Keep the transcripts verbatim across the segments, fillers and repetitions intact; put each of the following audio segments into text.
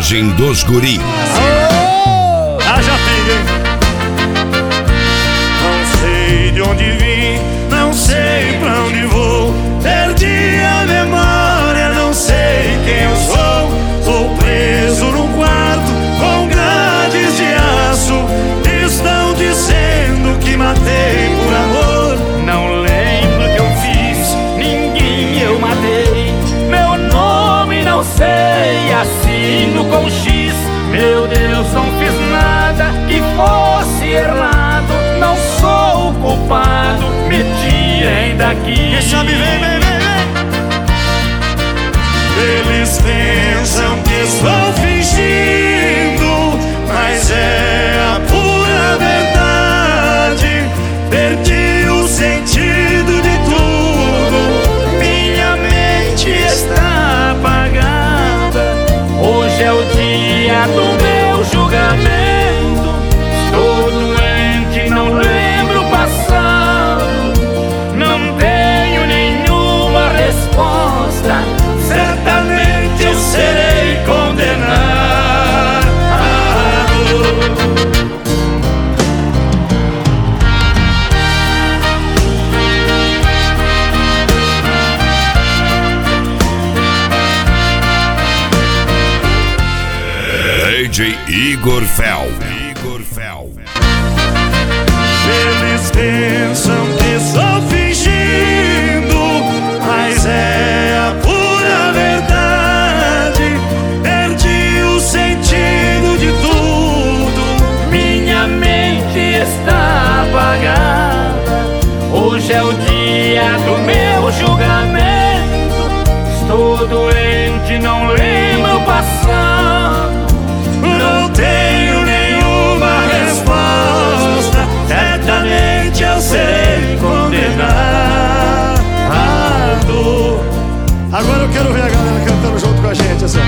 Viagem dos Guris. Oh! Ah, já tem, hein? Não sei de onde vim, não sei pra onde vou. Perdi a memória, não sei quem eu sou. Sou preso num quarto com grades de aço. Estão dizendo que matei por amor. Não lembro o que eu fiz, ninguém eu matei. Meu nome não sei, assino com X. Meu Deus, não fiz nada que fosse errado. Não sou o culpado, me tirem daqui. Quem sabe vem, vem, vem, vem. Eles pensam que estou fingindo, mas é a pura verdade. Perdi o sentido de tudo, minha mente está apagada. Hoje é o dia do meu julgamento. Estou doente, não lembro o passado. Não tenho nenhuma resposta. Certamente eu serei condenado. D J Igor Fel. Igor Fel. Eles pensam que estou fingindo, mas é a pura verdade. Perdi o sentido de tudo, Minha mente está apagada. Hoje é o dia do meu julgamento. Estou doente, não lembro o passado. não tenho nenhuma resposta. Certamente eu serei condenado. Agora eu quero ver a galera cantando junto com a gente, assim.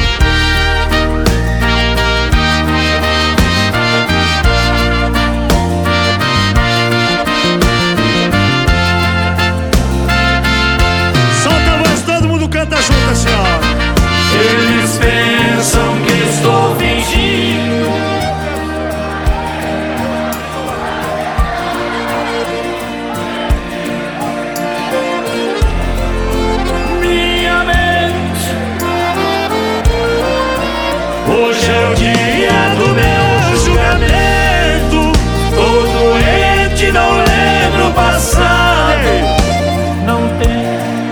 Solta a voz, todo mundo canta junto, assim, ó. Eles pensam que estou fingindo. Minha mente. Hoje é o dia do meu julgamento. Tô doente, não lembro o passado. Não tem.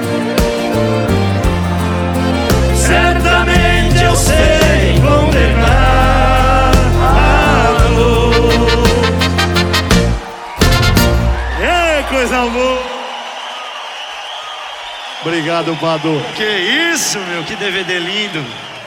Certamente eu serei condenado. Ei, coisa boa. Obrigado, Badu. Que isso, meu, que D V D lindo.